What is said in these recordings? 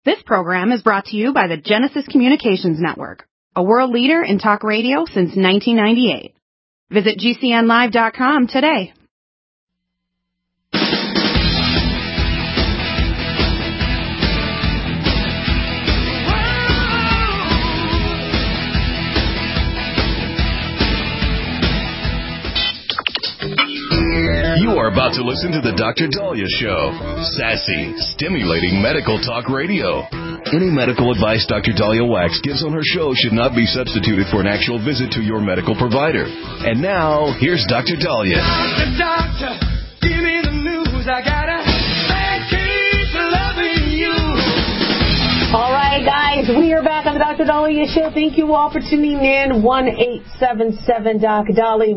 This program is brought to you by the Genesis Communications Network, a world leader in talk radio since 1998. Visit GCNlive.com today. You are about to listen to the Dr. Daliah Show. Sassy, stimulating medical talk radio. Any medical advice Dr. Daliah Wax gives on her show should not be substituted for an actual visit to your medical provider. And now, here's Dr. Daliah. Doctor, give me the news. I gotta keep loving you. All right, guys, we are back on the Dr. Daliah Show. Thank you all for tuning in. 1-877-DOC-DALI,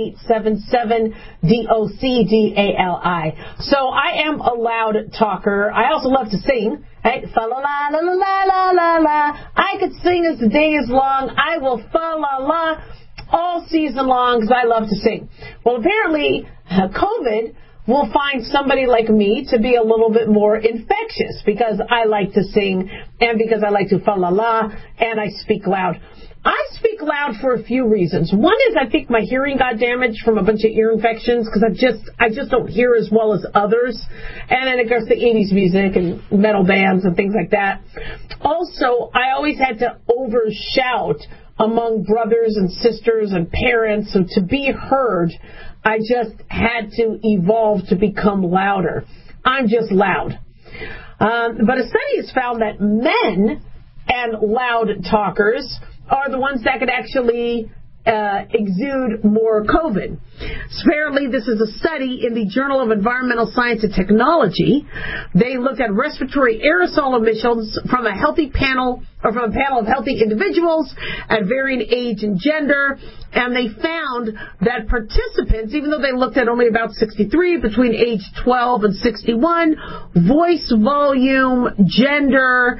1-877-DOC-DALI. So I am a loud talker. I also love to sing. Right? Fa la la la la la la la. I could sing as the day is long. I will fa la la all season long because I love to sing. Well, apparently, COVID will find somebody like me to be a little bit more infectious because I like to sing and because I like to fa la la and I speak loud. I speak loud for a few reasons. One is I think my hearing got damaged from a bunch of ear infections because I just don't hear as well as others. And then it goes to 80s music and metal bands and things like that. Also, I always had to overshout among brothers and sisters and parents, so to be heard, I just had to evolve to become louder. I'm just loud. But a study has found that men and loud talkers are the ones that could actually exude more COVID. Apparently, this is a study in the Journal of Environmental Science and Technology. They looked at respiratory aerosol emissions from a panel of healthy individuals at varying age and gender, and they found that participants, even though they looked at only about 63 between age 12 and 61, voice volume, gender,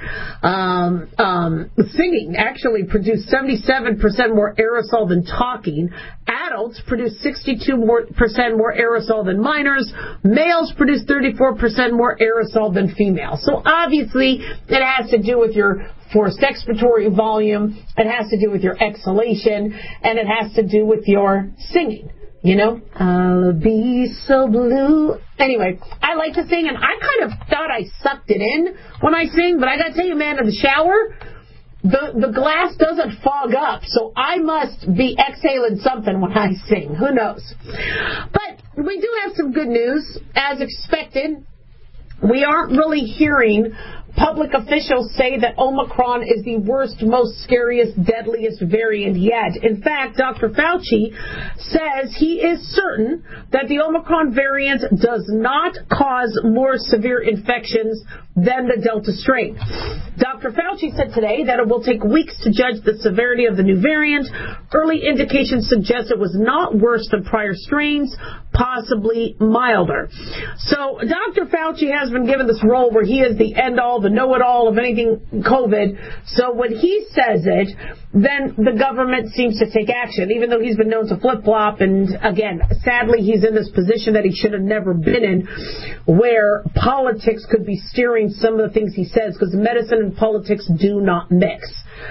singing actually produced 77% more aerosol than talking. Adults produce 62% more aerosol than minors. Males produce 34% more aerosol than females. So obviously, it has to do with your forced expiratory volume, it has to do with your exhalation, and it has to do with your singing. You know, I'll be so blue. Anyway, I like to sing, and I kind of thought I sucked it in when I sing, but I gotta tell you, man, in the shower, the glass doesn't fog up, so I must be exhaling something when I sing. Who knows? But we do have some good news. As expected, we aren't really hearing public officials say that Omicron is the worst, most scariest, deadliest variant yet. In fact, Dr. Fauci says he is certain that the Omicron variant does not cause more severe infections than the Delta strain. Dr. Fauci said today that it will take weeks to judge the severity of the new variant. Early indications suggest it was not worse than prior strains, possibly milder. So Dr. Fauci has been given this role where he is the end-all, the know-it-all of anything COVID. So when he says it, then the government seems to take action, even though he's been known to flip-flop. And again, sadly, he's in this position that he should have never been in, where politics could be steering some of the things he says, because medicine and politics do not mix.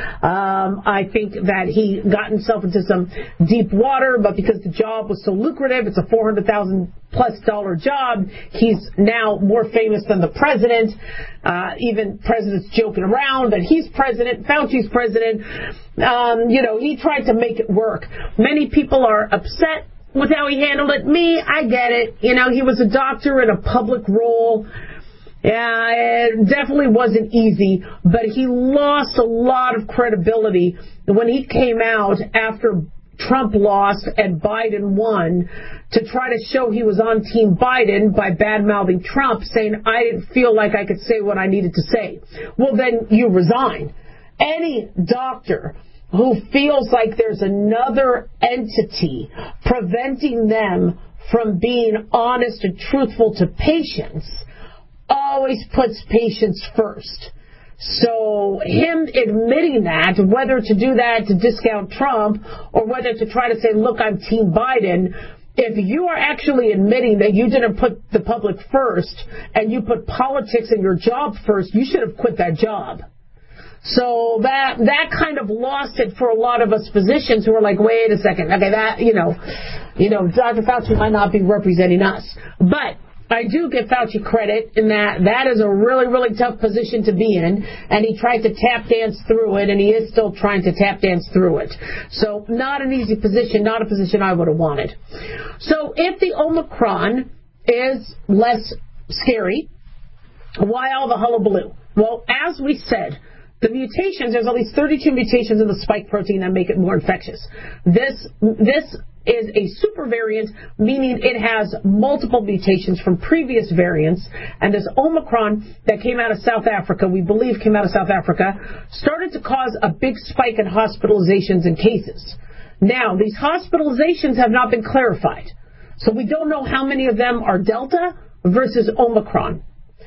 I think that he got himself into some deep water, but because the job was so lucrative, it's a $400,000+ job, he's now more famous than the president. Even presidents joking around that he's president, Fauci's president. He tried to make it work. Many people are upset with how he handled it. Me, I get it. He was a doctor in a public role. Yeah, it definitely wasn't easy, but he lost a lot of credibility when he came out after Trump lost and Biden won to try to show he was on Team Biden by bad-mouthing Trump, saying, I didn't feel like I could say what I needed to say. Well, then you resign. Any doctor who feels like there's another entity preventing them from being honest and truthful to patients always puts patients first. So him admitting that, whether to do that to discount Trump or whether to try to say, look, I'm Team Biden, if you are actually admitting that you didn't put the public first and you put politics and your job first, you should have quit that job. So that kind of lost it for a lot of us physicians who are like, wait a second, okay, that, Dr. Fauci might not be representing us. But I do give Fauci credit in that is a really, really tough position to be in, and he tried to tap dance through it, and he is still trying to tap dance through it. So not an easy position, not a position I would have wanted. So if the Omicron is less scary, why all the hullabaloo? Well, as we said, the mutations, there's at least 32 mutations in the spike protein that make it more infectious. This is a super variant, meaning it has multiple mutations from previous variants, and this Omicron that came out of South Africa, we believe came out of South Africa, started to cause a big spike in hospitalizations and cases. Now, these hospitalizations have not been clarified, so we don't know how many of them are Delta versus Omicron.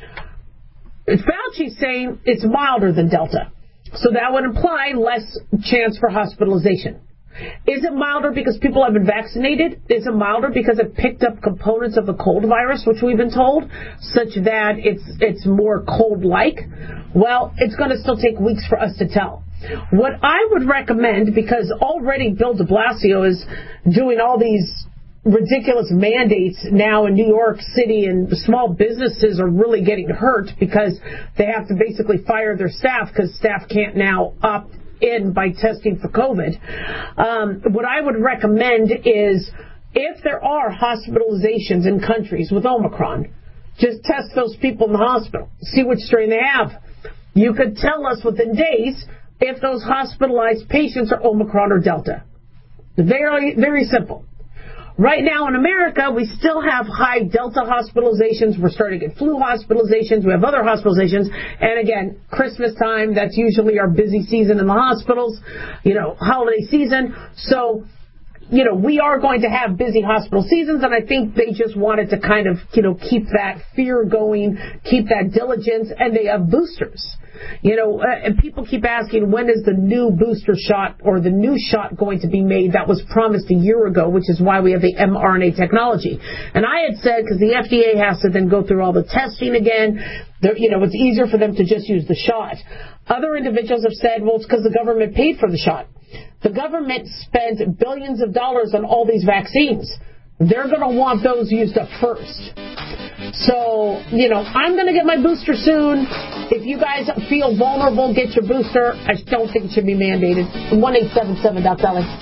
Fauci's saying it's milder than Delta, so that would imply less chance for hospitalization. Is it milder because people have been vaccinated? Is it milder because it picked up components of the cold virus, which we've been told, such that it's more cold-like? Well, it's going to still take weeks for us to tell. What I would recommend, because already Bill de Blasio is doing all these ridiculous mandates now in New York City, and small businesses are really getting hurt because they have to basically fire their staff because staff can't now opt in by testing for COVID. What I would recommend is if there are hospitalizations in countries with Omicron, just test those people in the hospital, see which strain they have. You could tell us within days if those hospitalized patients are Omicron or Delta. Very, very simple. Right now in America, we still have high Delta hospitalizations. We're starting to get flu hospitalizations. We have other hospitalizations. And again, Christmas time, that's usually our busy season in the hospitals, holiday season. So, we are going to have busy hospital seasons, and I think they just wanted to kind of, keep that fear going, keep that diligence, and they have boosters. And people keep asking, when is the new booster shot or the new shot going to be made? That was promised a year ago, which is why we have the mRNA technology. And I had said, because the FDA has to then go through all the testing again, it's easier for them to just use the shot. Other individuals have said, well, it's because the government paid for the shot. The government spent billions of dollars on all these vaccines. They're going to want those used up first. So, I'm going to get my booster soon. If you guys feel vulnerable, get your booster. I don't think it should be mandated. 1-877-DOC-DOLLY.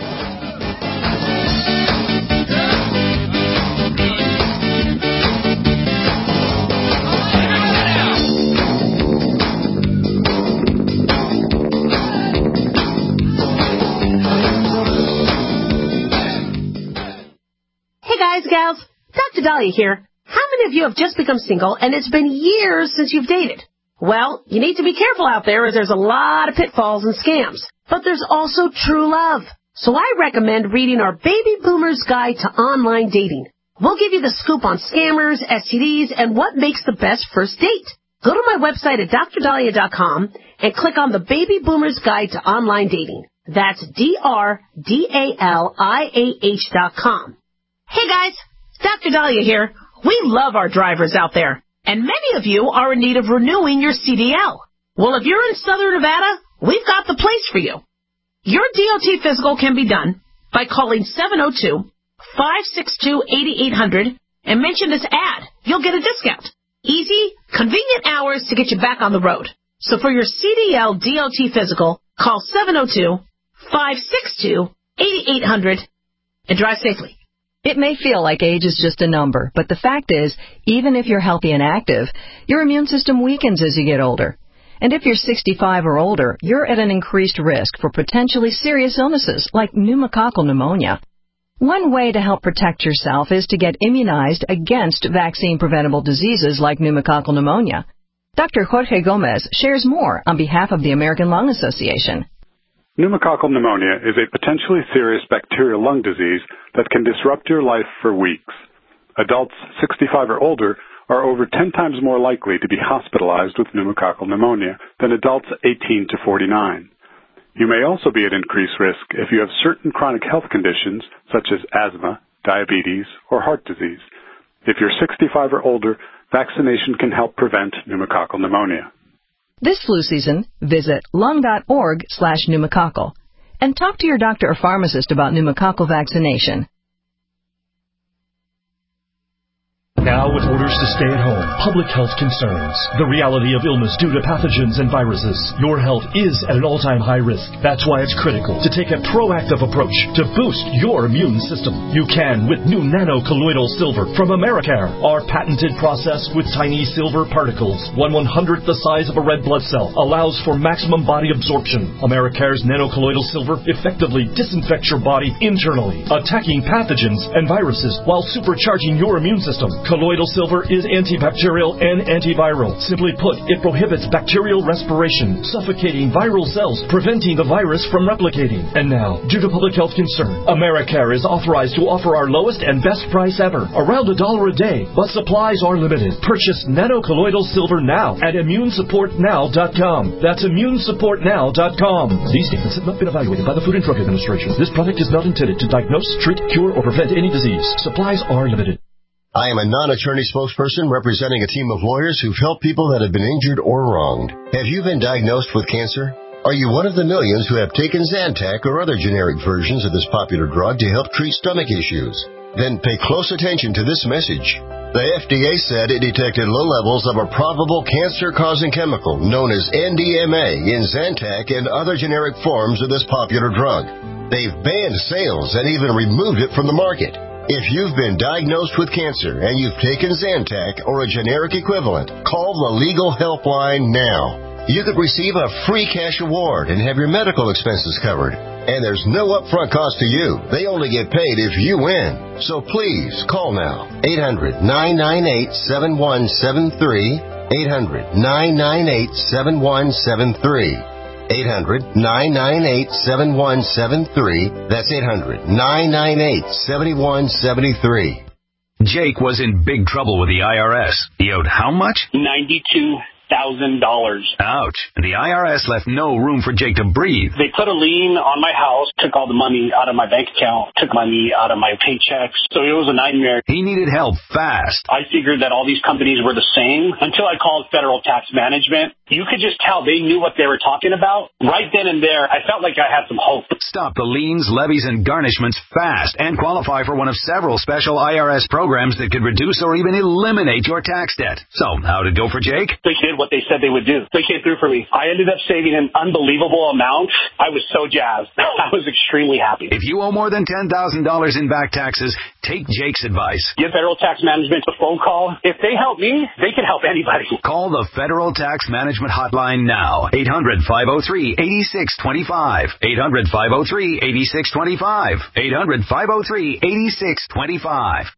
Hey guys, gals, Dr. Dahlia here. How many of you have just become single and it's been years since you've dated? Well, you need to be careful out there as there's a lot of pitfalls and scams. But there's also true love. So I recommend reading our Baby Boomer's Guide to Online Dating. We'll give you the scoop on scammers, STDs, and what makes the best first date. Go to my website at drdahlia.com and click on the Baby Boomer's Guide to Online Dating. That's DRDALIAH.com. Hey guys, Dr. Dahlia here. We love our drivers out there, and many of you are in need of renewing your CDL. Well, if you're in Southern Nevada, we've got the place for you. Your DOT physical can be done by calling 702-562-8800 and mention this ad. You'll get a discount. Easy, convenient hours to get you back on the road. So for your CDL DOT physical, call 702-562-8800 and drive safely. It may feel like age is just a number, but the fact is, even if you're healthy and active, your immune system weakens as you get older. And if you're 65 or older, you're at an increased risk for potentially serious illnesses like pneumococcal pneumonia. One way to help protect yourself is to get immunized against vaccine-preventable diseases like pneumococcal pneumonia. Dr. Jorge Gomez shares more on behalf of the American Lung Association. Pneumococcal pneumonia is a potentially serious bacterial lung disease that can disrupt your life for weeks. Adults 65 or older are over 10 times more likely to be hospitalized with pneumococcal pneumonia than adults 18 to 49. You may also be at increased risk if you have certain chronic health conditions such as asthma, diabetes, or heart disease. If you're 65 or older, vaccination can help prevent pneumococcal pneumonia. This flu season, visit lung.org/pneumococcal and talk to your doctor or pharmacist about pneumococcal vaccination. Now with orders to stay at home, public health concerns, the reality of illness due to pathogens and viruses, your health is at an all-time high risk. That's why it's critical to take a proactive approach to boost your immune system. You can with new nano-colloidal silver from Americare, our patented process with tiny silver particles, 1/100th the size of a red blood cell, allows for maximum body absorption. Americare's nano-colloidal silver effectively disinfects your body internally, attacking pathogens and viruses while supercharging your immune system. Colloidal silver is antibacterial and antiviral. Simply put, it prohibits bacterial respiration, suffocating viral cells, preventing the virus from replicating. And now, due to public health concern, Americare is authorized to offer our lowest and best price ever, around $1 a day, but supplies are limited. Purchase nano-colloidal silver now at immunesupportnow.com. That's immunesupportnow.com. These statements have not been evaluated by the Food and Drug Administration. This product is not intended to diagnose, treat, cure, or prevent any disease. Supplies are limited. I am a non-attorney spokesperson representing a team of lawyers who've helped people that have been injured or wronged. Have you been diagnosed with cancer? Are you one of the millions who have taken Zantac or other generic versions of this popular drug to help treat stomach issues? Then pay close attention to this message. The FDA said it detected low levels of a probable cancer-causing chemical known as NDMA in Zantac and other generic forms of this popular drug. They've banned sales and even removed it from the market. If you've been diagnosed with cancer and you've taken Zantac or a generic equivalent, call the legal helpline now. You could receive a free cash award and have your medical expenses covered. And there's no upfront cost to you. They only get paid if you win. So please, call now. 800-998-7173. 800-998-7173. 800-998-7173. That's 800-998-7173. Jake was in big trouble with the IRS. He owed how much? $92,000. Ouch. And the IRS left no room for Jake to breathe. They put a lien on my house, took all the money out of my bank account, took money out of my paychecks. So it was a nightmare. He needed help fast. I figured that all these companies were the same until I called Federal Tax Management. You could just tell they knew what they were talking about. Right then and there, I felt like I had some hope. Stop the liens, levies, and garnishments fast and qualify for one of several special IRS programs that could reduce or even eliminate your tax debt. So, how did it go for Jake? They did what they said they would do. They came through for me. I ended up saving an unbelievable amount. I was so jazzed. I was extremely happy. If you owe more than $10,000 in back taxes, take Jake's advice. Give Federal Tax Management a phone call. If they help me, they can help anybody. Call the Federal Tax Management Hotline now. 800-503-8625. 800-503-8625. 800-503-8625.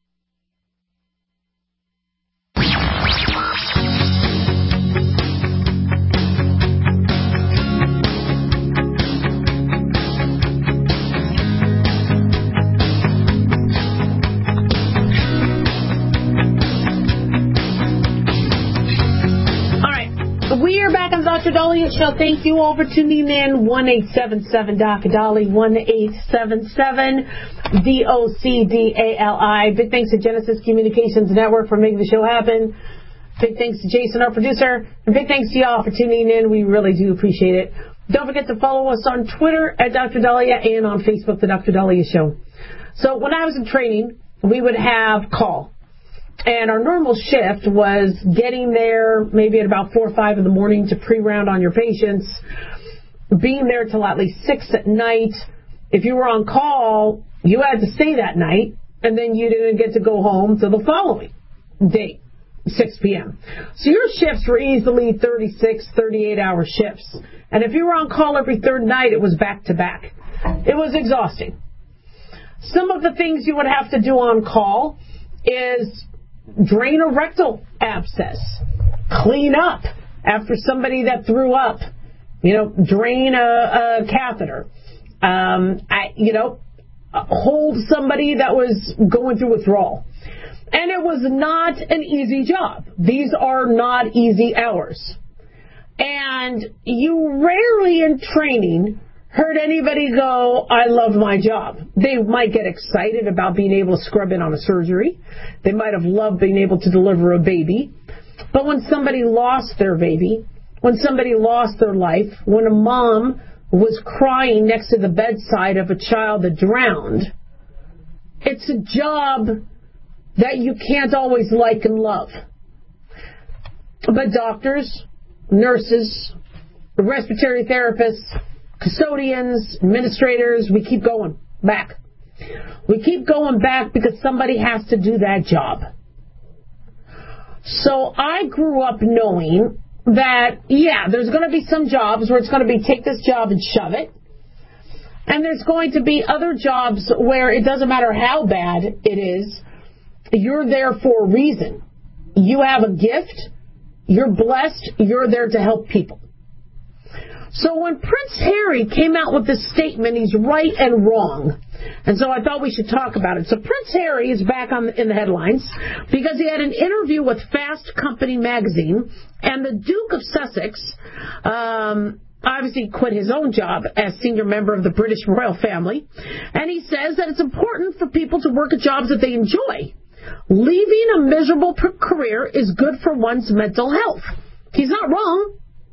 We are back on the Dr. Dahlia Show. Thank you all for tuning in. 1-877-Dr. Dali, 1-877-DOCDALI. Big thanks to Genesis Communications Network for making the show happen. Big thanks to Jason, our producer. And big thanks to y'all for tuning in. We really do appreciate it. Don't forget to follow us on Twitter at Dr. Dahlia and on Facebook, The Dr. Dahlia Show. So when I was in training, we would have call. And our normal shift was getting there maybe at about 4 or 5 in the morning to pre-round on your patients, being there till at least 6 at night. If you were on call, you had to stay that night, and then you didn't get to go home till the following day, 6 p.m. So your shifts were easily 36, 38-hour shifts. And if you were on call every third night, it was back-to-back. It was exhausting. Some of the things you would have to do on call is drain a rectal abscess, clean up after somebody that threw up, drain a catheter, hold somebody that was going through withdrawal. And it was not an easy job. These are not easy hours. And you rarely in training heard anybody go, I love my job. They might get excited about being able to scrub in on a surgery. They might have loved being able to deliver a baby. But when somebody lost their baby, when somebody lost their life, when a mom was crying next to the bedside of a child that drowned, it's a job that you can't always like and love. But doctors, nurses, respiratory therapists, custodians, administrators, we keep going back. We keep going back because somebody has to do that job. So I grew up knowing that, yeah, there's going to be some jobs where it's going to be take this job and shove it. And there's going to be other jobs where it doesn't matter how bad it is, you're there for a reason. You have a gift, you're blessed, you're there to help people. So when Prince Harry came out with this statement, he's right and wrong. And so I thought we should talk about it. So Prince Harry is back in the headlines because he had an interview with Fast Company magazine, and the Duke of Sussex obviously quit his own job as senior member of the British royal family. And he says that it's important for people to work at jobs that they enjoy. Leaving a miserable career is good for one's mental health. He's not wrong.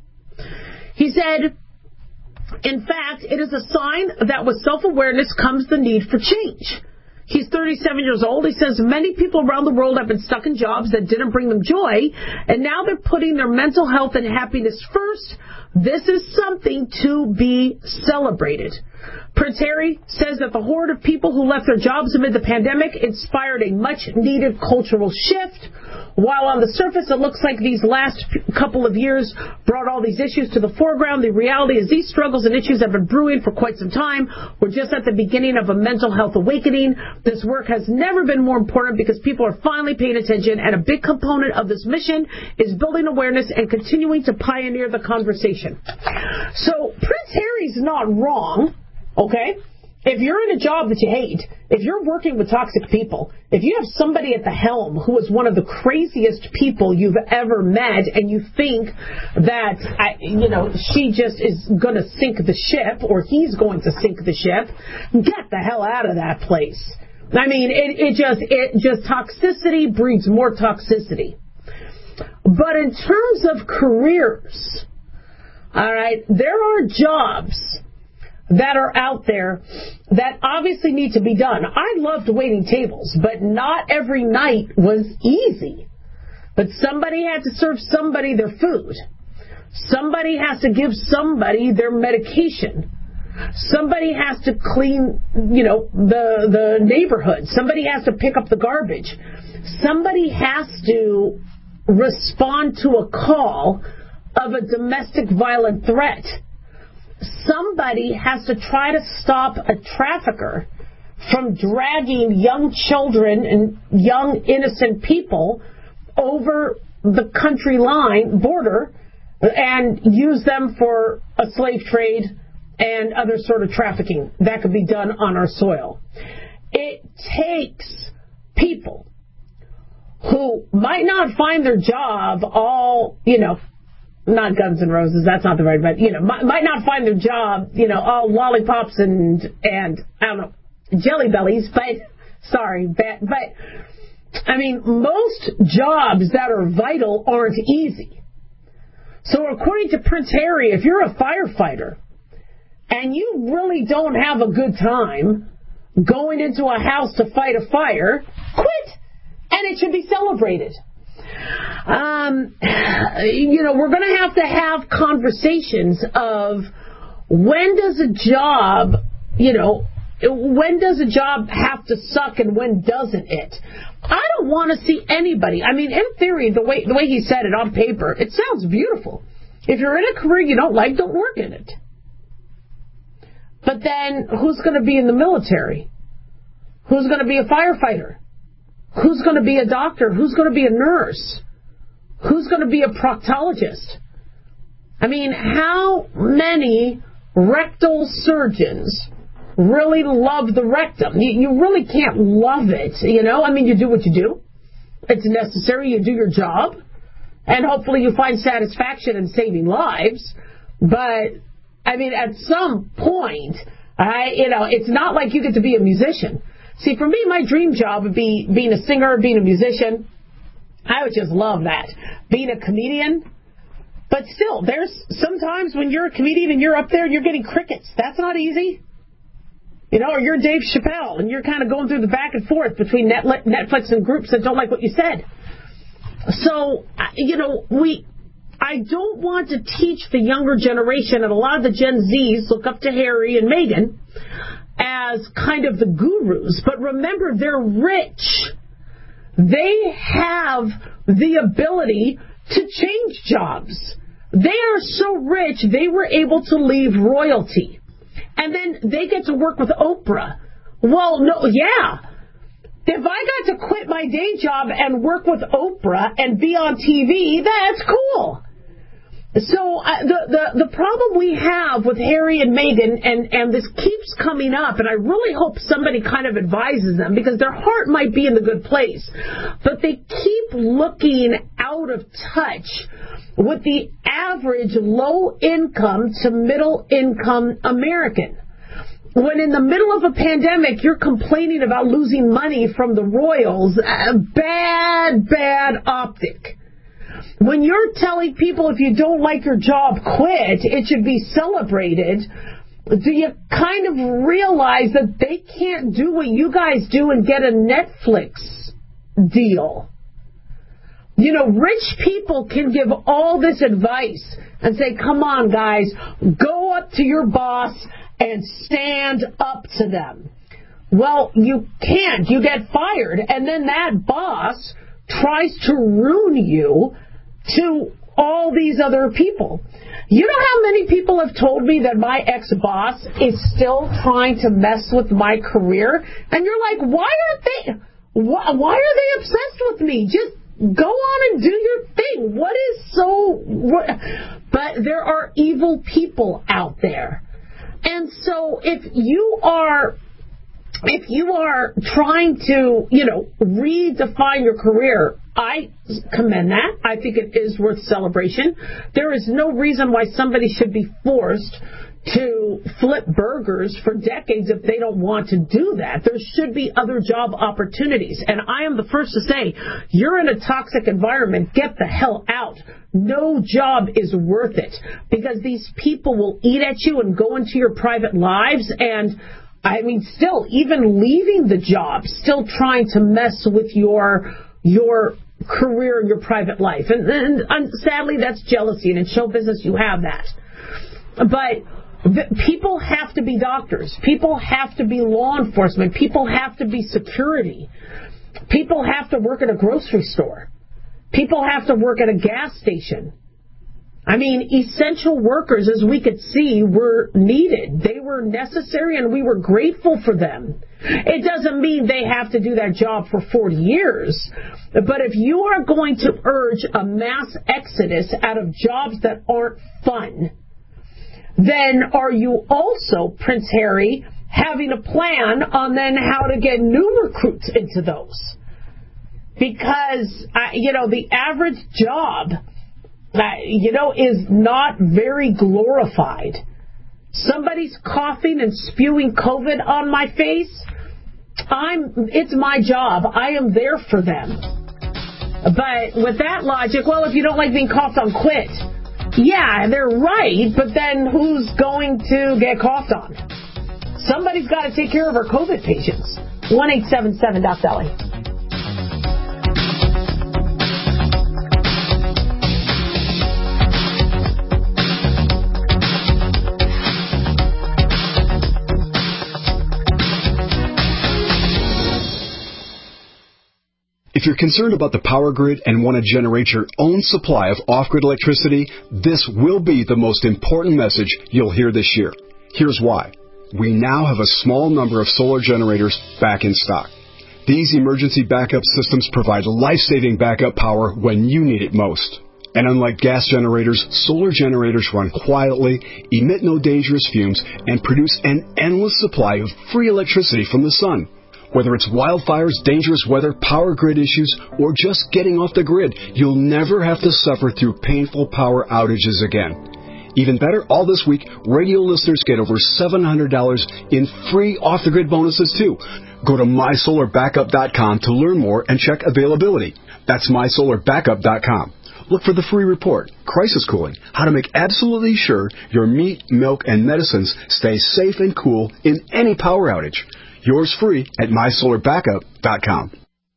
He said, in fact, it is a sign that with self-awareness comes the need for change. He's 37 years old. He says many people around the world have been stuck in jobs that didn't bring them joy, and now they're putting their mental health and happiness first. This is something to be celebrated. Prince Harry says that the horde of people who left their jobs amid the pandemic inspired a much-needed cultural shift. While on the surface it looks like these last couple of years brought all these issues to the foreground, the reality is these struggles and issues have been brewing for quite some time. We're just at the beginning of a mental health awakening. This work has never been more important because people are finally paying attention, and a big component of this mission is building awareness and continuing to pioneer the conversation. So Prince Harry's not wrong, okay? If you're in a job that you hate, if you're working with toxic people, if you have somebody at the helm who is one of the craziest people you've ever met, and you think that, she just is going to sink the ship, or he's going to sink the ship, get the hell out of that place. I mean, it just toxicity breeds more toxicity. But in terms of careers, all right, there are jobs that are out there that obviously need to be done. I loved waiting tables, but not every night was easy. But somebody had to serve somebody their food. Somebody has to give somebody their medication. Somebody has to clean, the neighborhood. Somebody has to pick up the garbage. Somebody has to respond to a call of a domestic violent threat. Somebody has to try to stop a trafficker from dragging young children and young innocent people over the country line border and use them for a slave trade and other sort of trafficking that could be done on our soil. It takes people who might not find their job all, not Guns N' Roses, that's not the right, but, might not find their job, all lollipops and I don't know, jelly bellies, I mean, most jobs that are vital aren't easy. So according to Prince Harry, if you're a firefighter and you really don't have a good time going into a house to fight a fire, quit, and it should be celebrated. We're going to have conversations of when does a job, when does a job have to suck and when doesn't it? I don't want to see anybody. I mean, in theory, the way he said it on paper, it sounds beautiful. If you're in a career you don't like, don't work in it. But then who's going to be in the military? Who's going to be a firefighter? Who's going to be a doctor? Who's going to be a nurse? Who's going to be a proctologist? I mean, how many rectal surgeons really love the rectum? You really can't love it, I mean, you do what you do. It's necessary. You do your job. And hopefully you find satisfaction in saving lives. But I mean, at some point, it's not like you get to be a musician. See, for me, my dream job would be being a singer, being a musician. I would just love that. Being a comedian. But still, there's sometimes when you're a comedian and you're up there and you're getting crickets. That's not easy. Or you're Dave Chappelle and you're kind of going through the back and forth between Netflix and groups that don't like what you said. So, I don't want to teach the younger generation, and a lot of the Gen Zs look up to Harry and Meghan as kind of the gurus. But remember, they're rich. They have the ability to change jobs. They are so rich, they were able to leave royalty. And then they get to work with Oprah. Well, no, yeah. If I got to quit my day job and work with Oprah and be on TV, that's cool. So the problem we have with Harry and Meghan, and this keeps coming up, and I really hope somebody kind of advises them, because their heart might be in the good place, but they keep looking out of touch with the average low-income to middle-income American. When in the middle of a pandemic, you're complaining about losing money from the royals, bad optic. When you're telling people if you don't like your job, quit, it should be celebrated, do you kind of realize that they can't do what you guys do and get a Netflix deal? Rich people can give all this advice and say, come on, guys, go up to your boss and stand up to them. Well, you can't. You get fired, and then that boss tries to ruin you to all these other people. You know how many people have told me that my ex-boss is still trying to mess with my career? And you're like, why are they obsessed with me? Just go on and do your thing. But there are evil people out there. And so if you are trying to, redefine your career, I commend that. I think it is worth celebration. There is no reason why somebody should be forced to flip burgers for decades if they don't want to do that. There should be other job opportunities. And I am the first to say, you're in a toxic environment, get the hell out. No job is worth it, because these people will eat at you and go into your private lives, and still, even leaving the job, still trying to mess with your career and your private life. And sadly, that's jealousy, and in show business, you have that. But people have to be doctors. People have to be law enforcement. People have to be security. People have to work at a grocery store. People have to work at a gas station. Essential workers, as we could see, were needed. They were necessary, and we were grateful for them. It doesn't mean they have to do that job for 40 years. But if you are going to urge a mass exodus out of jobs that aren't fun, then are you also, Prince Harry, having a plan on then how to get new recruits into those? Because, the average job, is not very glorified. Somebody's coughing and spewing COVID on my face. It's my job. I am there for them. But with that logic, well, if you don't like being coughed on, quit. Yeah, they're right, but then who's going to get coughed on? Somebody's got to take care of our COVID patients. 1-877-DOC-DOLLY. If you're concerned about the power grid and want to generate your own supply of off-grid electricity, this will be the most important message you'll hear this year. Here's why. We now have a small number of solar generators back in stock. These emergency backup systems provide life-saving backup power when you need it most. And unlike gas generators, solar generators run quietly, emit no dangerous fumes, and produce an endless supply of free electricity from the sun. Whether it's wildfires, dangerous weather, power grid issues, or just getting off the grid, you'll never have to suffer through painful power outages again. Even better, all this week, radio listeners get over $700 in free off-the-grid bonuses, too. Go to mysolarbackup.com to learn more and check availability. That's mysolarbackup.com. Look for the free report, Crisis Cooling, how to make absolutely sure your meat, milk, and medicines stay safe and cool in any power outage. Yours free at mysolarbackup.com.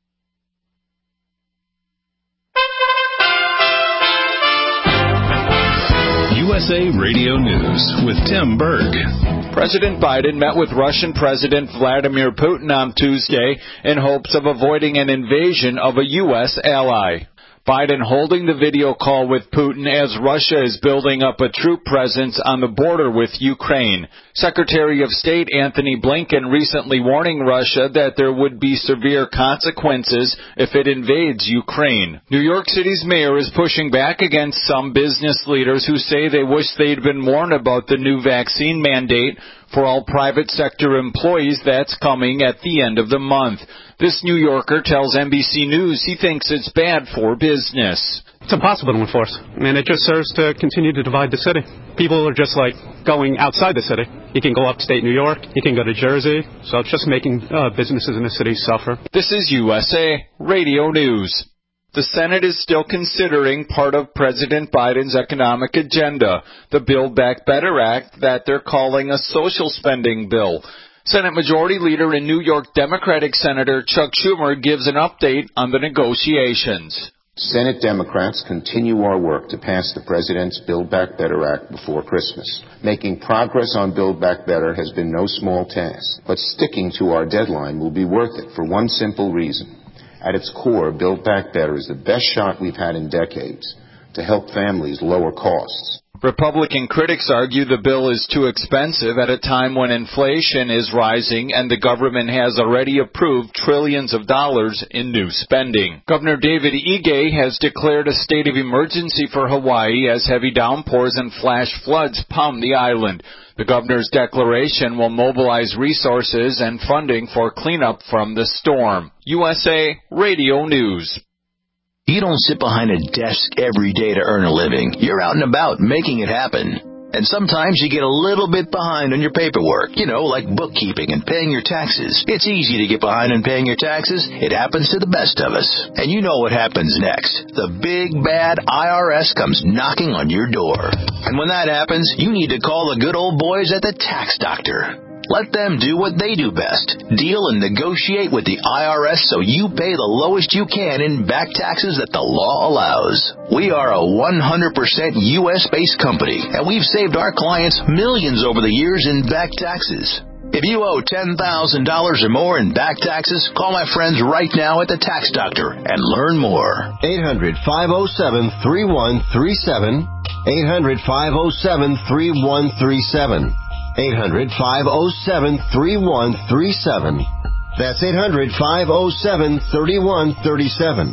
USA Radio News with Tim Berg. President Biden met with Russian President Vladimir Putin on Tuesday in hopes of avoiding an invasion of a U.S. ally. Biden holding the video call with Putin as Russia is building up a troop presence on the border with Ukraine. Secretary of State Anthony Blinken recently warning Russia that there would be severe consequences if it invades Ukraine. New York City's mayor is pushing back against some business leaders who say they wish they'd been warned about the new vaccine mandate for all private sector employees that's coming at the end of the month. This New Yorker tells NBC News he thinks it's bad for business. It's impossible to enforce. I mean, it just serves to continue to divide the city. People are just like going outside the city. You can go upstate New York, you can go to Jersey, so it's just making businesses in the city suffer. This is USA Radio News. The Senate is still considering part of President Biden's economic agenda, the Build Back Better Act that they're calling a social spending bill. Senate Majority Leader and New York Democratic Senator Chuck Schumer gives an update on the negotiations. Senate Democrats continue our work to pass the President's Build Back Better Act before Christmas. Making progress on Build Back Better has been no small task, but sticking to our deadline will be worth it for one simple reason. At its core, Build Back Better is the best shot we've had in decades to help families lower costs. Republican critics argue the bill is too expensive at a time when inflation is rising and the government has already approved trillions of dollars in new spending. Governor David Ige has declared a state of emergency for Hawaii as heavy downpours and flash floods pound the island. The governor's declaration will mobilize resources and funding for cleanup from the storm. USA Radio News. You don't sit behind a desk every day to earn a living. You're out and about making it happen. And sometimes you get a little bit behind on your paperwork, like bookkeeping and paying your taxes. It's easy to get behind on paying your taxes. It happens to the best of us. And you know what happens next. The big, bad IRS comes knocking on your door. And when that happens, you need to call the good old boys at the Tax Doctor. Let them do what they do best. Deal and negotiate with the IRS so you pay the lowest you can in back taxes that the law allows. We are a 100% U.S.-based company, and we've saved our clients millions over the years in back taxes. If you owe $10,000 or more in back taxes, call my friends right now at the Tax Doctor and learn more. 800-507-3137. 800-507-3137. 800-507-3137. That's 800-507-3137.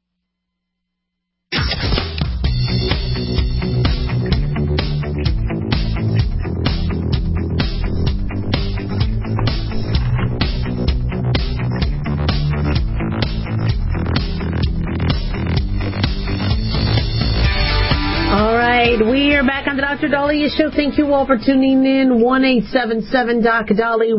We are back on the Dr. Dahlia Show. Thank you all for tuning in. 1-877-Doc-Dali,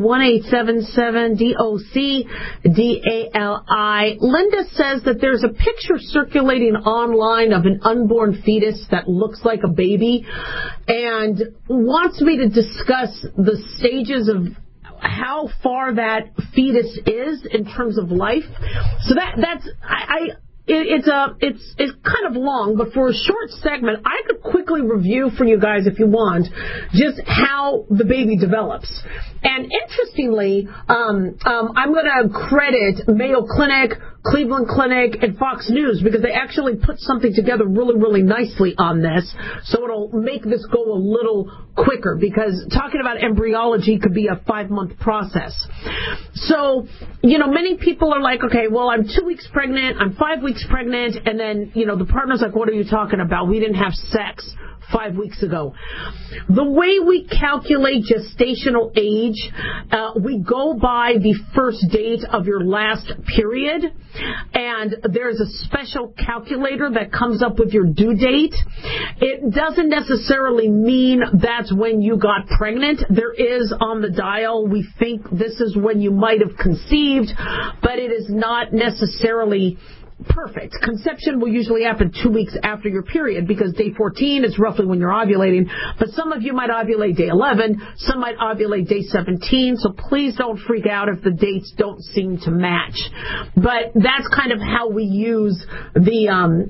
1-877-DOC-DALI. Linda says that there's a picture circulating online of an unborn fetus that looks like a baby and wants me to discuss the stages of how far that fetus is in terms of life. So it's kind of long, but for a short segment, I could quickly review for you guys, if you want, just how the baby develops. And interestingly, I'm going to credit Mayo Clinic, Cleveland Clinic, and Fox News because they actually put something together really, really nicely on this, so it'll make this go a little quicker because talking about embryology could be a 5-month process. So, many people are like, okay, well, I'm 2 weeks pregnant, I'm 5 weeks pregnant, and then, the partner's like, what are you talking about? We didn't have sex 5 weeks ago. The way we calculate gestational age, we go by the first date of your last period, and there's a special calculator that comes up with your due date. It doesn't necessarily mean that's when you got pregnant. There is on the dial, we think this is when you might have conceived, but it is not necessarily perfect. Conception will usually happen 2 weeks after your period because day 14 is roughly when you're ovulating, but some of you might ovulate day 11, some might ovulate day 17, so please don't freak out if the dates don't seem to match. But that's kind of how we use the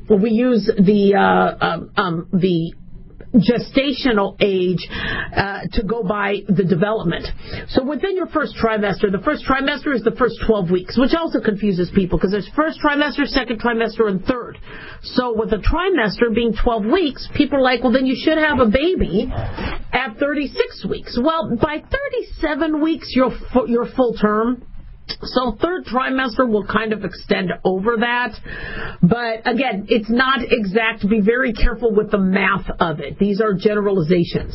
gestational age to go by the development. So within your first trimester, the first trimester is the first 12 weeks, which also confuses people because there's first trimester, second trimester, and third. So with a trimester being 12 weeks, people are like, well, then you should have a baby at 36 weeks. Well, by 37 weeks, you're full term. So third trimester will kind of extend over that. But again, it's not exact. Be very careful with the math of it. These are generalizations.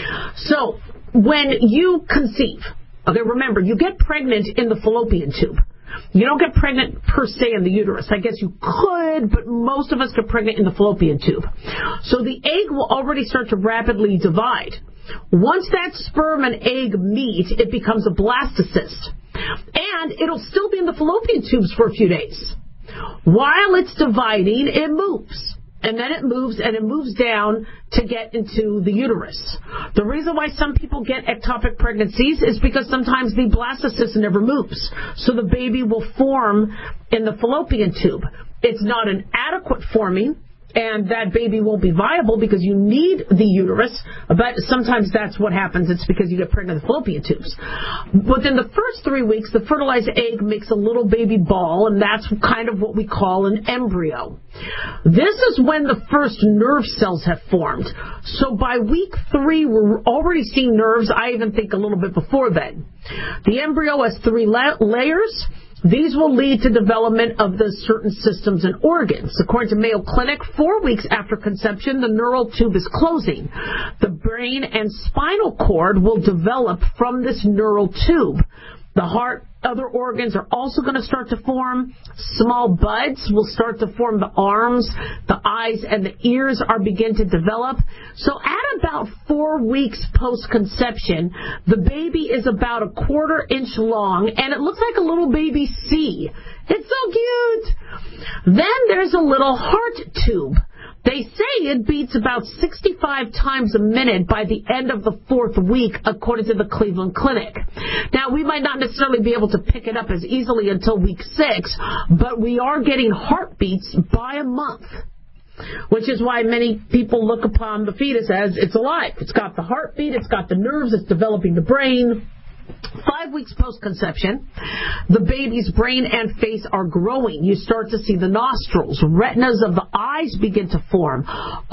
So when you conceive, okay, remember, you get pregnant in the fallopian tube. You don't get pregnant per se in the uterus. I guess you could, but most of us get pregnant in the fallopian tube. So the egg will already start to rapidly divide. Once that sperm and egg meet, it becomes a blastocyst. And it'll still be in the fallopian tubes for a few days. While it's dividing, it moves. And then it moves down to get into the uterus. The reason why some people get ectopic pregnancies is because sometimes the blastocyst never moves. So the baby will form in the fallopian tube. It's not an adequate forming, and that baby won't be viable because you need the uterus, but sometimes that's what happens. It's because you get pregnant in the fallopian tubes. Within the first 3 weeks, the fertilized egg makes a little baby ball, and that's kind of what we call an embryo. This is when the first nerve cells have formed. So by week 3, we're already seeing nerves, I even think a little bit before then. The embryo has 3 layers. These will lead to development of the certain systems and organs. According to Mayo Clinic, 4 weeks after conception, the neural tube is closing. The brain and spinal cord will develop from this neural tube. The heart, other organs are also going to start to form. Small buds will start to form. The arms, the eyes, and the ears begin to develop. So at about 4 weeks post-conception, the baby is about a 1/4 inch long, and it looks like a little baby C. It's so cute. Then there's a little heart tube. They say it beats about 65 times a minute by the end of the 4th week, according to the Cleveland Clinic. Now, we might not necessarily be able to pick it up as easily until week 6, but we are getting heartbeats by a month, which is why many people look upon the fetus as it's alive. It's got the heartbeat, it's got the nerves, it's developing the brain. 5 weeks post-conception, the baby's brain and face are growing. You start to see the nostrils. Retinas of the eyes begin to form.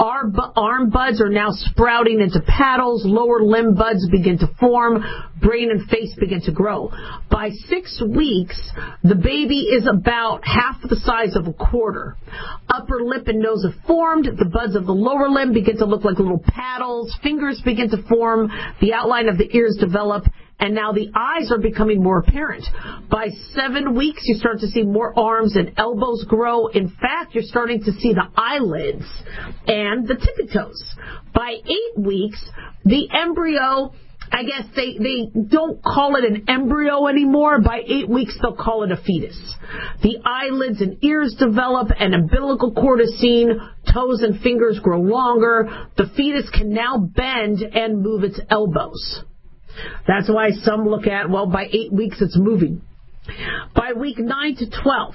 Arm buds are now sprouting into paddles. Lower limb buds begin to form. Brain and face begin to grow. By 6 weeks, the baby is about half the size of a quarter. Upper lip and nose have formed. The buds of the lower limb begin to look like little paddles. Fingers begin to form. The outline of the ears develop. And now the eyes are becoming more apparent. By 7 weeks, you start to see more arms and elbows grow. In fact, you're starting to see the eyelids and the tippy toes. By 8 weeks, the embryo, I guess they don't call it an embryo anymore. By 8 weeks, they'll call it a fetus. The eyelids and ears develop, an umbilical cord is seen, toes and fingers grow longer. The fetus can now bend and move its elbows. That's why some look at, well, by 8 weeks it's moving. By week 9 to 12,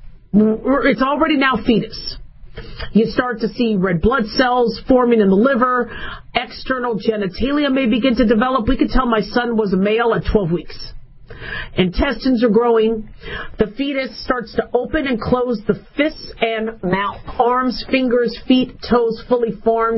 it's already now fetus. You start to see red blood cells forming in the liver. External genitalia may begin to develop. We could tell my son was a male at 12 weeks. Intestines are growing. The fetus starts to open and close the fists and mouth. Arms, fingers, feet, toes fully formed.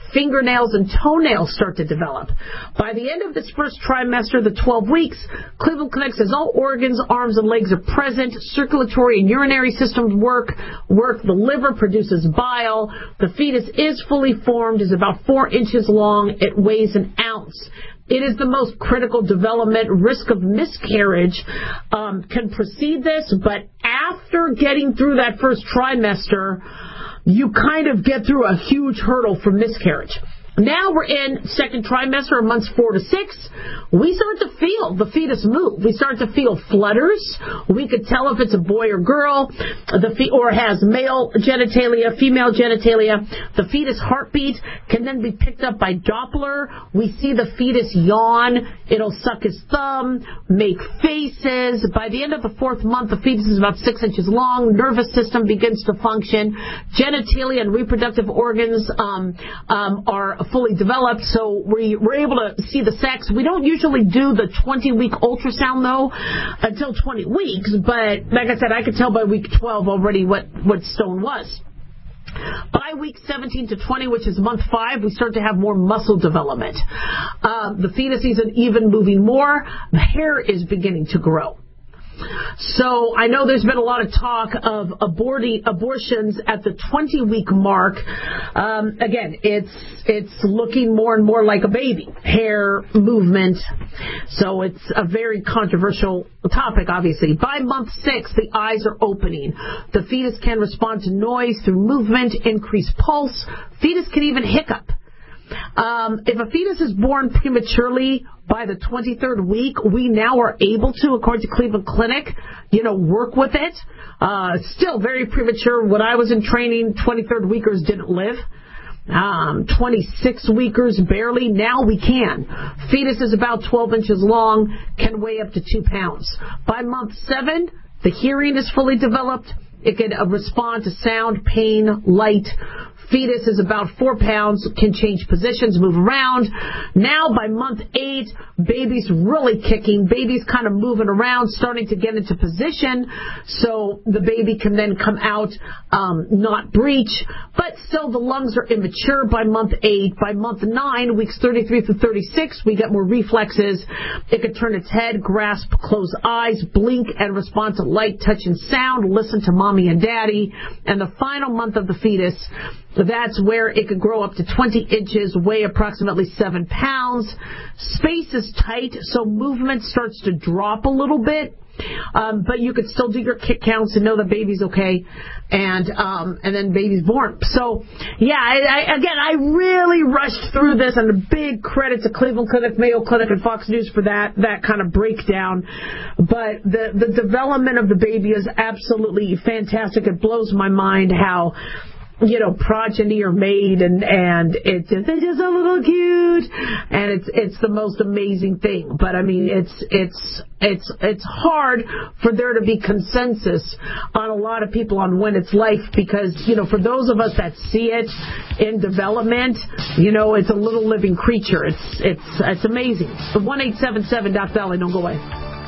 fingernails and toenails start to develop. By the end of this first trimester, the 12 weeks, Cleveland Clinic says all organs, arms, and legs are present. Circulatory and urinary systems work. The liver produces bile. The fetus is fully formed, is about 4 inches long. It weighs an ounce. It is the most critical development. Risk of miscarriage can precede this, but after getting through that first trimester, you kind of get through a huge hurdle for miscarriage. Now we're in second trimester, months 4 to 6. We start to feel the fetus move. We start to feel flutters. We could tell if it's a boy or girl, or has male genitalia, female genitalia. The fetus heartbeat can then be picked up by Doppler. We see the fetus yawn. It'll suck his thumb, make faces. By the end of the 4th month, the fetus is about 6 inches long. Nervous system begins to function. Genitalia and reproductive organs are fully developed, so we're able to see the sex. We don't usually do the 20-week ultrasound, though, until 20 weeks, but like I said, I could tell by week 12 already what Stone was. By week 17 to 20, which is month 5, we start to have more muscle development. The fetus isn't even moving more. The hair is beginning to grow. So I know there's been a lot of talk of abortions at the 20-week mark. Again, it's looking more and more like a baby. Hair, movement. So it's a very controversial topic, obviously. By month 6, the eyes are opening. The fetus can respond to noise through movement, increased pulse. Fetus can even hiccup. If a fetus is born prematurely by the 23rd week, we now are able to, according to Cleveland Clinic, work with it. Still very premature. When I was in training, 23rd weekers didn't live. 26 weekers barely. Now we can. Fetus is about 12 inches long, can weigh up to 2 pounds. By month 7, the hearing is fully developed. It can respond to sound, pain, light. Fetus is about 4 pounds, can change positions, move around. Now, by month 8, baby's really kicking. Baby's kind of moving around, starting to get into position, so the baby can then come out, not breach. But still, the lungs are immature by month 8. By month 9, weeks 33 through 36, we get more reflexes. It can turn its head, grasp, close eyes, blink, and respond to light, touch, and sound, listen to mommy and daddy. And the final month of the fetus, that's where it could grow up to 20 inches, weigh approximately 7 pounds. Space is tight, so movement starts to drop a little bit. But you could still do your kick counts and know the baby's okay, and then baby's born. So, yeah, I really rushed through this, and a big credit to Cleveland Clinic, Mayo Clinic, and Fox News for that kind of breakdown. But the development of the baby is absolutely fantastic. It blows my mind how progeny are made, and they're just a little cute, and it's the most amazing thing. But I mean, it's hard for there to be consensus on a lot of people on when it's life, because for those of us that see it in development, it's a little living creature. It's amazing. The 1-877 Doc Valley, don't go away.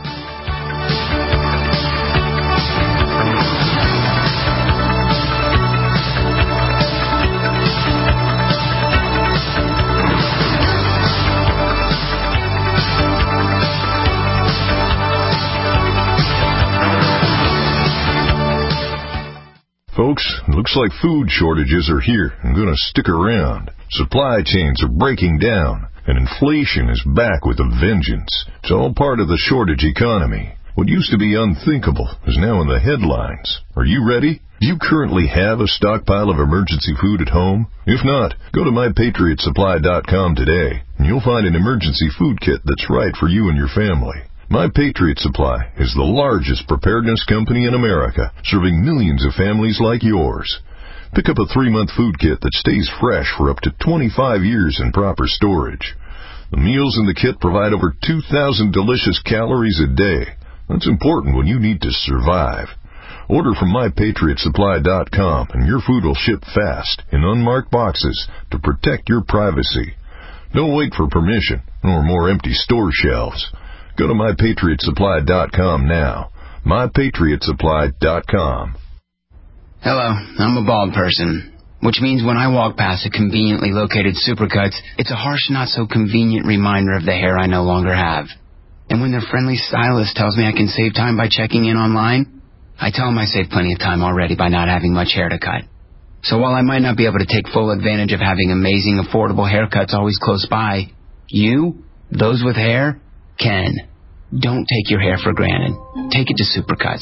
Folks, looks like food shortages are here and going to stick around. Supply chains are breaking down, and inflation is back with a vengeance. It's all part of the shortage economy. What used to be unthinkable is now in the headlines. Are you ready? Do you currently have a stockpile of emergency food at home? If not, go to MyPatriotSupply.com today, and you'll find an emergency food kit that's right for you and your family. My Patriot Supply is the largest preparedness company in America, serving millions of families like yours. Pick up a 3-month food kit that stays fresh for up to 25 years in proper storage. The meals in the kit provide over 2,000 delicious calories a day. That's important when you need to survive. Order from MyPatriotSupply.com, and your food will ship fast in unmarked boxes to protect your privacy. Don't wait for permission or more empty store shelves. Go to MyPatriotSupply.com now. MyPatriotSupply.com. Hello, I'm a bald person. which means when I walk past a conveniently located Supercuts, it's a harsh, not-so-convenient reminder of the hair I no longer have. And when their friendly stylist tells me I can save time by checking in online, I tell them I saved plenty of time already by not having much hair to cut. So while I might not be able to take full advantage of having amazing, affordable haircuts always close by, you, those with hair, can. Don't take your hair for granted. Take it to Supercuts.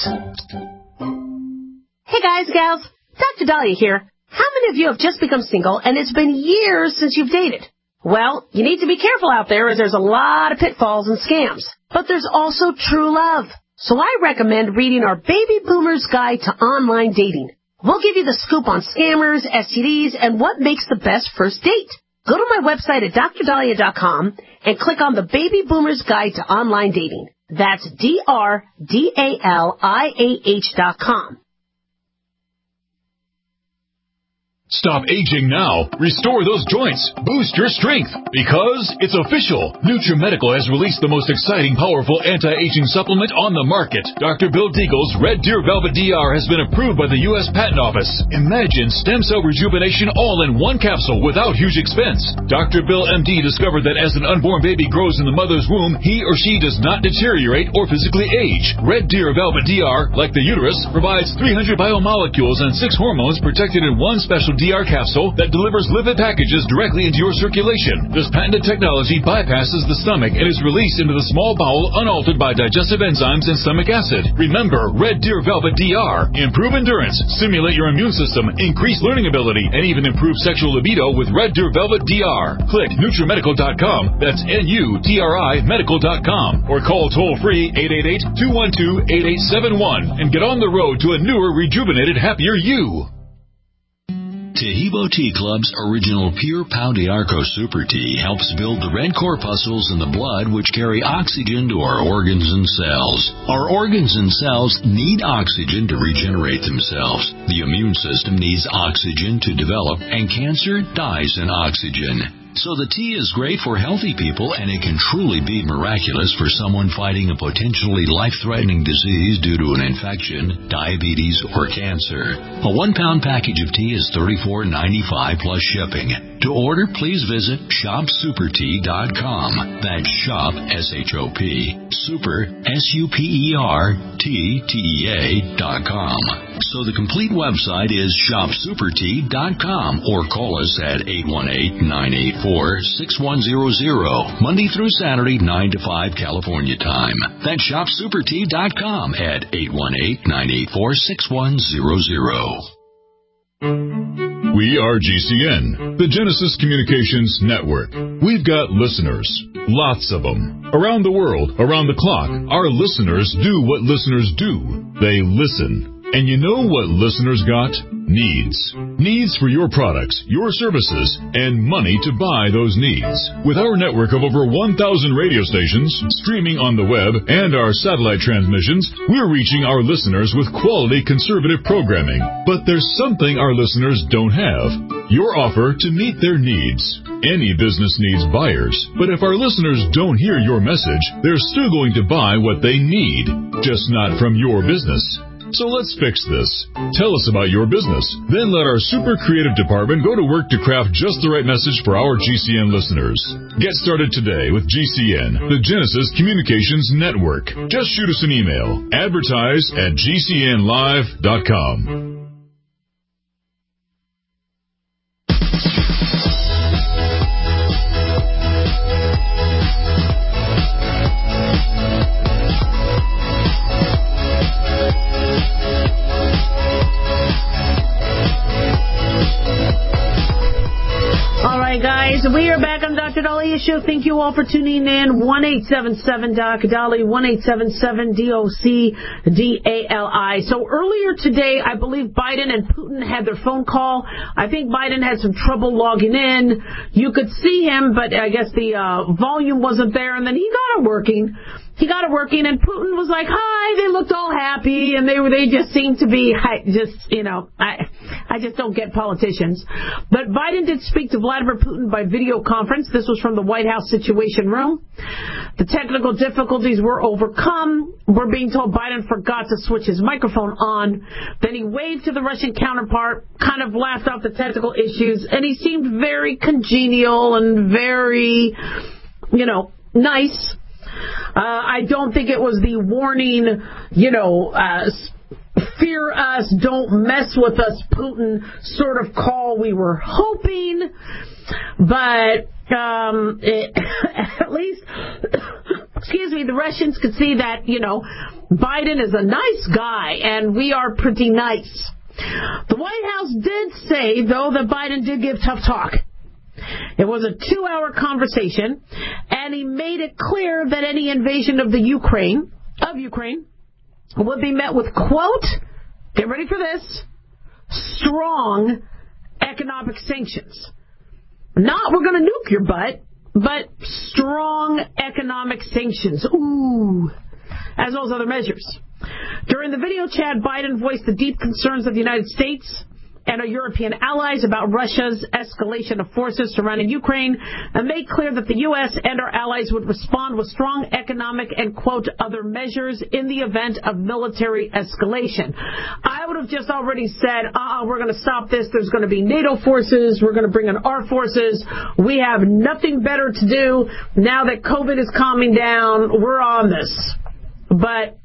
Hey guys, gals, Dr. Dahlia here. How many of you have just become single and it's been years since you've dated? Well, you need to be careful out there as there's a lot of pitfalls and scams. But there's also true love. So I recommend reading our Baby Boomer's Guide to Online Dating. We'll give you the scoop on scammers, STDs, and what makes the best first date. Go to my website at drdahlia.com and click on the Baby Boomer's Guide to Online Dating. That's DRDALIAH.com. Stop aging now. Restore those joints. Boost your strength. Because it's official. NutriMedical has released the most exciting, powerful anti-aging supplement on the market. Dr. Bill Deagle's Red Deer Velvet DR has been approved by the U.S. Patent Office. Imagine stem cell rejuvenation all in one capsule without huge expense. Dr. Bill MD discovered that as an unborn baby grows in the mother's womb, he or she does not deteriorate or physically age. Red Deer Velvet DR, like the uterus, provides 300 biomolecules and 6 hormones protected in one special DR capsule that delivers lipid packages directly into your circulation. This patented technology bypasses the stomach and is released into the small bowel unaltered by digestive enzymes and stomach acid. Remember, Red Deer Velvet DR. Improve endurance, stimulate your immune system, increase learning ability, and even improve sexual libido with Red Deer Velvet DR. Click NutriMedical.com, that's NUTRI Medical.com, or call toll-free 888-212-8871 and get on the road to a newer, rejuvenated, happier you. Tahibo Tea Club's original Pure Pau d'Arco Super Tea helps build the red corpuscles in the blood which carry oxygen to our organs and cells. Our organs and cells need oxygen to regenerate themselves. The immune system needs oxygen to develop, and cancer dies in oxygen. So the tea is great for healthy people, and it can truly be miraculous for someone fighting a potentially life-threatening disease due to an infection, diabetes, or cancer. A 1-pound package of tea is $34.95 plus shipping. To order, please visit shopsupertea.com. That's shop, S-H-O-P, super, S-U-P-E-R-T-T-E-A.com. So the complete website is shopsupertea.com, or call us at 818-984-6100, Monday through Saturday, 9 to 5 California time. That's shopsupertea.com at 818-984-6100. We are GCN, the Genesis Communications Network. We've got listeners, lots of them. Around the world, around the clock, our listeners do what listeners do. They listen. And you know what listeners got? Needs. Needs for your products, your services, and money to buy those needs. With our network of over 1,000 radio stations, streaming on the web, and our satellite transmissions, we're reaching our listeners with quality conservative programming. But there's something our listeners don't have. Your offer to meet their needs. Any business needs buyers, but if our listeners don't hear your message, they're still going to buy what they need, just not from your business. So let's fix this. Tell us about your business. Then let our super creative department go to work to craft just the right message for our GCN listeners. Get started today with GCN, the Genesis Communications Network. Just shoot us an email. Advertise at GCNlive.com. Guys, we are back on Dr. Dahlia Show. Thank you all for tuning in. 1-877-Doc-Dahlia, 1-877-DOC-DALI. So earlier today, I believe Biden and Putin had their phone call. I think Biden had some trouble logging in. You could see him, but I guess the volume wasn't there, and then he got it working. he got it working, and Putin was like, hi, they looked all happy, and they just seemed to be, I just don't get politicians. But Biden did speak to Vladimir Putin by video conference. This was from the White House Situation Room. The technical difficulties were overcome. We're being told Biden forgot to switch his microphone on. Then he waved to the Russian counterpart, kind of laughed off the technical issues, and he seemed very congenial and very, nice. I don't think it was the warning, fear us, don't mess with us, Putin sort of call we were hoping. But at least, the Russians could see that, Biden is a nice guy and we are pretty nice. The White House did say, though, that Biden did give tough talk. It was a 2-hour conversation, and he made it clear that any invasion of Ukraine would be met with, quote, get ready for this, strong economic sanctions. Not we're going to nuke your butt, but strong economic sanctions. Ooh. As well as other measures. During the video chat, Biden voiced the deep concerns of the United States and our European allies about Russia's escalation of forces surrounding Ukraine, and made clear that the U.S. and our allies would respond with strong economic and, quote, other measures in the event of military escalation. I would have just already said, we're going to stop this. There's going to be NATO forces. We're going to bring in our forces. We have nothing better to do. Now that COVID is calming down, we're on this. But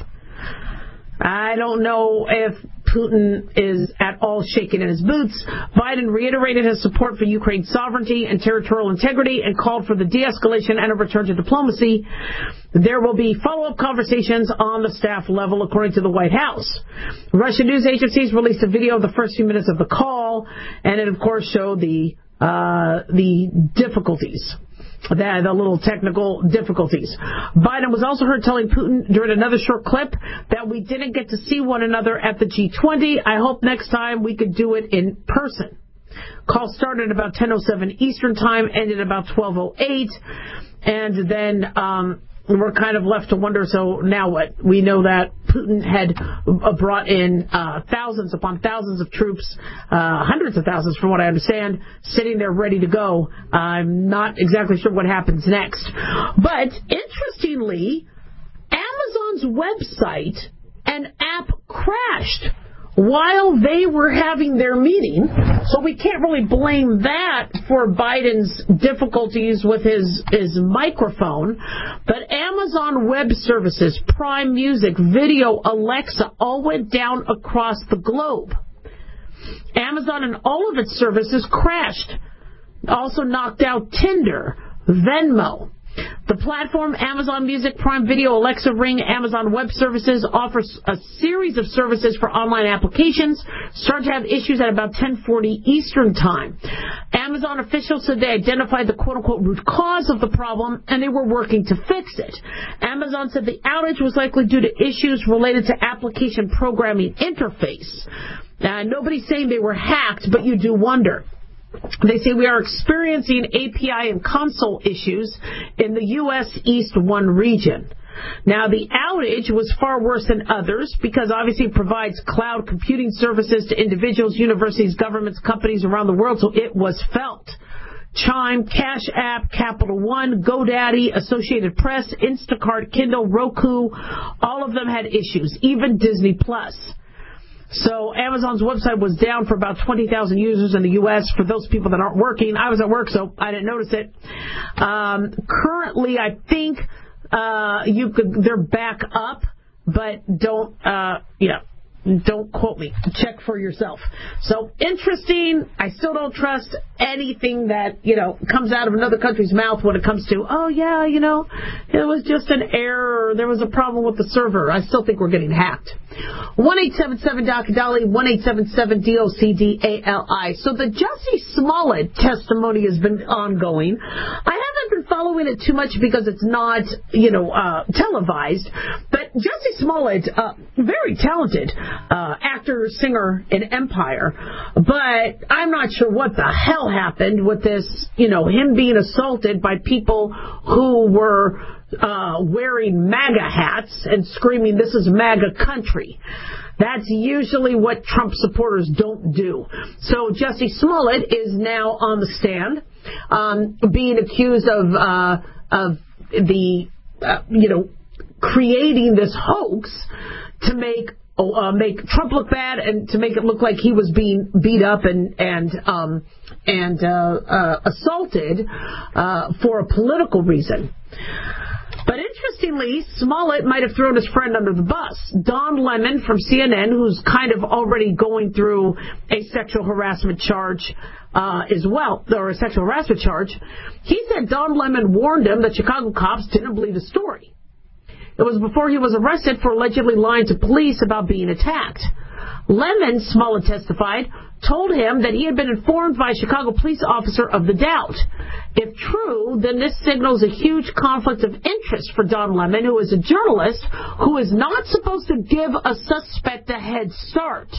I don't know if Putin is at all shaken in his boots. Biden reiterated his support for Ukraine's sovereignty and territorial integrity and called for the de-escalation and a return to diplomacy. There will be follow-up conversations on the staff level, according to the White House. Russian news agencies released a video of the first few minutes of the call, and it, of course, showed the difficulties. The little technical difficulties. Biden was also heard telling Putin during another short clip that we didn't get to see one another at the G20. I hope next time we could do it in person. Call started at about 10:07 Eastern Time, ended about 12:08, and then we're kind of left to wonder, so now what? We know that Putin had brought in thousands upon thousands of troops, hundreds of thousands from what I understand, sitting there ready to go. I'm not exactly sure what happens next. But interestingly, Amazon's website and app crashed while they were having their meeting, so we can't really blame that for Biden's difficulties with his microphone. But Amazon Web Services, Prime Music, Video, Alexa all went down across the globe. Amazon and all of its services crashed. Also knocked out Tinder, Venmo. The platform, Amazon Music, Prime Video, Alexa, Ring, Amazon Web Services, offers a series of services for online applications, started to have issues at about 10:40 Eastern Time. Amazon officials said they identified the quote-unquote root cause of the problem, and they were working to fix it. Amazon said the outage was likely due to issues related to application programming interface. Nobody's saying they were hacked, but you do wonder. They say we are experiencing API and console issues in the U.S. East 1 region. Now, the outage was far worse than others because obviously it provides cloud computing services to individuals, universities, governments, companies around the world, so it was felt. Chime, Cash App, Capital One, GoDaddy, Associated Press, Instacart, Kindle, Roku, all of them had issues, even Disney Plus. So Amazon's website was down for about 20,000 users in the U.S. For those people that aren't working, I was at work, so I didn't notice it. Currently, I think they're back up, but don't quote me. Check for yourself. So interesting. I still don't trust anything that, comes out of another country's mouth when it comes to, it was just an error. There was a problem with the server. I still think we're getting hacked. 1-877-DOC-DOLLY, 1-877-DOCDALI. So the Jussie Smollett testimony has been ongoing. I haven't been following it too much because it's not, televised. But Jussie Smollett, very talented actor, singer in Empire, but I'm not sure what the hell happened with this, him being assaulted by people who were wearing MAGA hats and screaming, "This is MAGA country." That's usually what Trump supporters don't do. So Jussie Smollett is now on the stand, being accused of creating this hoax to make Trump look bad and to make it look like he was being beat up and assaulted for a political reason. But interestingly, Smollett might have thrown his friend under the bus. Don Lemon from CNN, who's kind of already going through a sexual harassment charge as well, or a sexual harassment charge, he said Don Lemon warned him that Chicago cops didn't believe his story. It was before he was arrested for allegedly lying to police about being attacked. Lemon, Smollett testified, told him that he had been informed by a Chicago police officer of the doubt. If true, then this signals a huge conflict of interest for Don Lemon, who is a journalist who is not supposed to give a suspect a head start.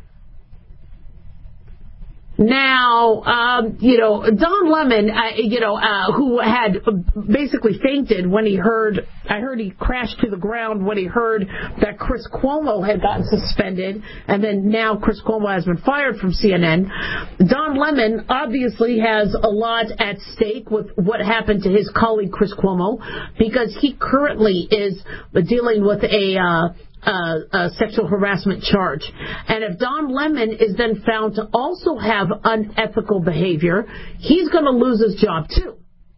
Now, Don Lemon, who had basically fainted when I heard he crashed to the ground when he heard that Chris Cuomo had gotten suspended, and then now Chris Cuomo has been fired from CNN. Don Lemon obviously has a lot at stake with what happened to his colleague Chris Cuomo, because he currently is dealing with a sexual harassment charge. And if Don Lemon is then found to also have unethical behavior, he's going to lose his job too.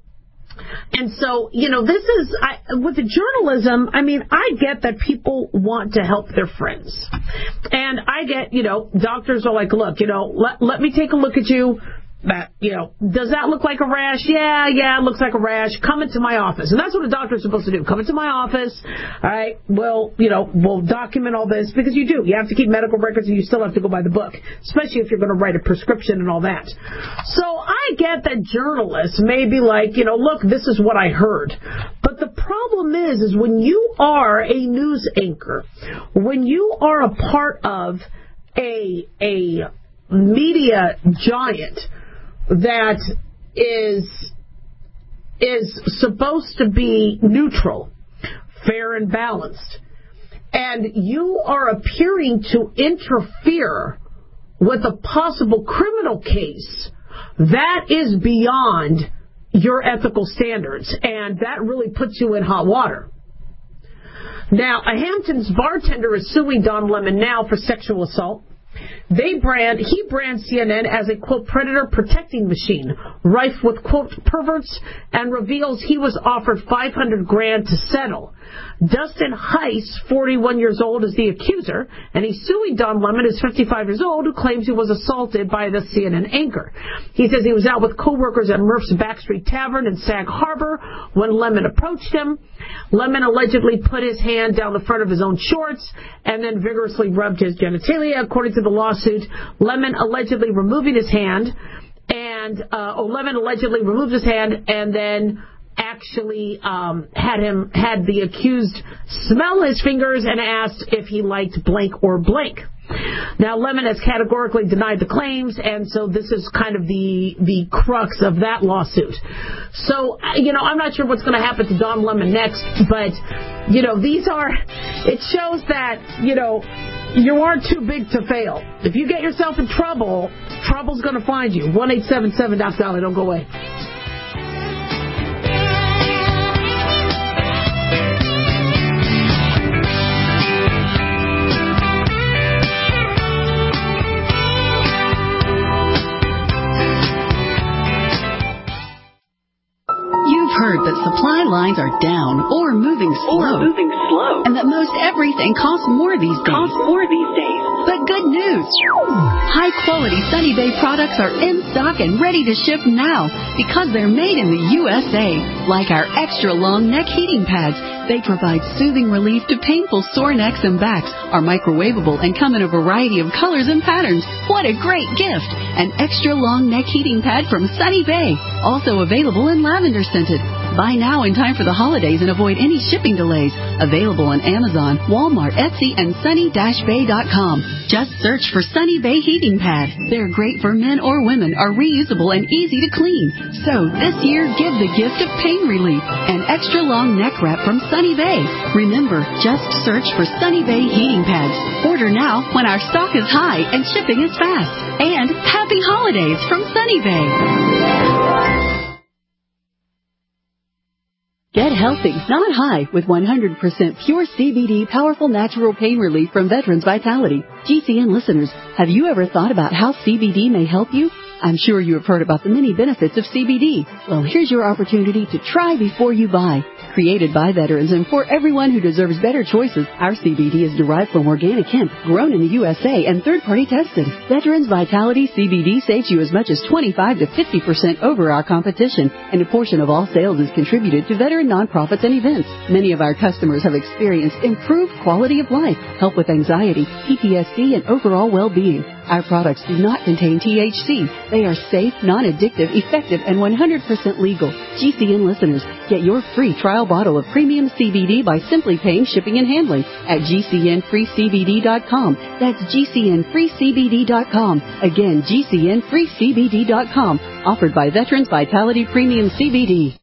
And so, this is, with the journalism, I get that people want to help their friends. And I get, doctors are like, look, let me take a look at you. That, does that look like a rash? Yeah, it looks like a rash. Come into my office. And that's what a doctor is supposed to do. Come into my office. All right. We'll document all this, because you do. You have to keep medical records, and you still have to go by the book, especially if you're going to write a prescription and all that. So I get that journalists may be like, look, this is what I heard. But the problem is when you are a news anchor, when you are a part of a media giant that is supposed to be neutral, fair and balanced, and you are appearing to interfere with a possible criminal case, that is beyond your ethical standards, and that really puts you in hot water. Now, a Hamptons bartender is suing Don Lemon now for sexual assault. He brands CNN as a, quote, predator protecting machine, rife with, quote, perverts, and reveals he was offered $500,000 to settle. Dustin Heiss, 41 years old, is the accuser, and he's suing Don Lemon, who's 55 years old, who claims he was assaulted by the CNN anchor. He says he was out with coworkers at Murph's Backstreet Tavern in Sag Harbor when Lemon approached him. Lemon allegedly put his hand down the front of his own shorts and then vigorously rubbed his genitalia, according to the lawsuit. Lemon allegedly removed his hand and then actually had the accused smell his fingers and asked if he liked blank or blank. Now, Lemon has categorically denied the claims, and so this is kind of the crux of that lawsuit. So, I'm not sure what's going to happen to Don Lemon next, but, it shows that, you aren't too big to fail. If you get yourself in trouble, trouble's going to find you. 1-877-DOC-DOLLY. Don't go away. Heard that supply lines are down or moving slow, and that most everything costs more these days. But good news! High-quality Sunny Bay products are in stock and ready to ship now because they're made in the USA. Like our extra long neck heating pads, they provide soothing relief to painful sore necks and backs, are microwavable and come in a variety of colors and patterns. What a great gift! An extra long neck heating pad from Sunny Bay, also available in lavender scented. Buy now in time for the holidays and avoid any shipping delays. Available on Amazon, Walmart, Etsy, and sunny-bay.com. Just search for Sunny Bay Heating Pad. They're great for men or women, are reusable and easy to clean. So this year, give the gift of pain relief. An extra long neck wrap from Sunny Bay. Remember, just search for Sunny Bay Heating Pads. Order now when our stock is high and shipping is fast. And happy holidays from Sunny Bay. Get healthy, not high, with 100% pure CBD powerful natural pain relief from Veterans Vitality. GCN listeners, have you ever thought about how CBD may help you? I'm sure you have heard about the many benefits of CBD. Well, here's your opportunity to try before you buy. Created by veterans and for everyone who deserves better choices, our CBD is derived from organic hemp, grown in the USA, and third-party tested. Veterans Vitality CBD saves you as much as 25 to 50% over our competition, and a portion of all sales is contributed to veteran nonprofits and events. Many of our customers have experienced improved quality of life, help with anxiety, PTSD, and overall well-being. Our products do not contain THC. They are safe, non-addictive, effective, and 100% legal. GCN listeners, get your free trial bottle of premium CBD by simply paying shipping and handling at GCNFreeCBD.com. That's GCNFreeCBD.com. Again, GCNFreeCBD.com. Offered by Veterans Vitality Premium CBD.